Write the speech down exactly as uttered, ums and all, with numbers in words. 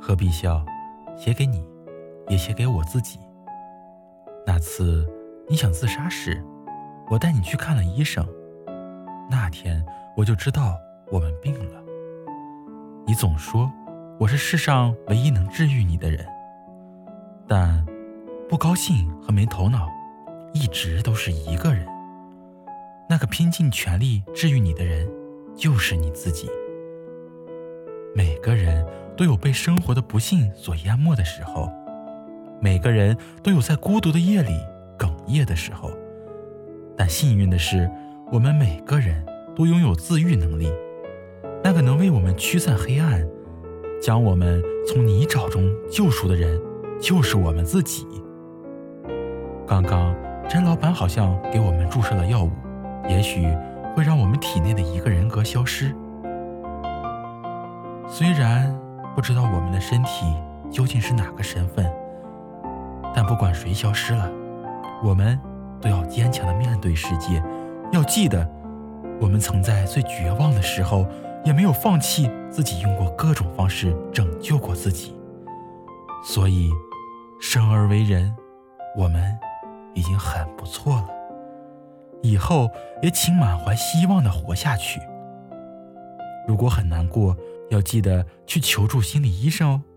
何必笑，写给你，也写给我自己。那次你想自杀时，我带你去看了医生，那天我就知道我们病了。你总说我是世上唯一能治愈你的人，但不高兴和没头脑一直都是一个人。那个拼尽全力治愈你的人就是你自己。每个人都有被生活的不幸所淹没的时候，每个人都有在孤独的夜里哽咽的时候，但幸运的是，我们每个人都拥有自愈能力。那个能为我们驱散黑暗，将我们从泥沼中救赎的人，就是我们自己。刚刚詹老板好像给我们注射了药物，也许会让我们体内的一个人格消失。虽然不知道我们的身体究竟是哪个身份，但不管谁消失了，我们都要坚强地面对世界。要记得，我们曾在最绝望的时候，也没有放弃自己，用过各种方式拯救过自己。所以，生而为人，我们已经很不错了。以后也请满怀希望地活下去。如果很难过，要记得去求助心理医生哦。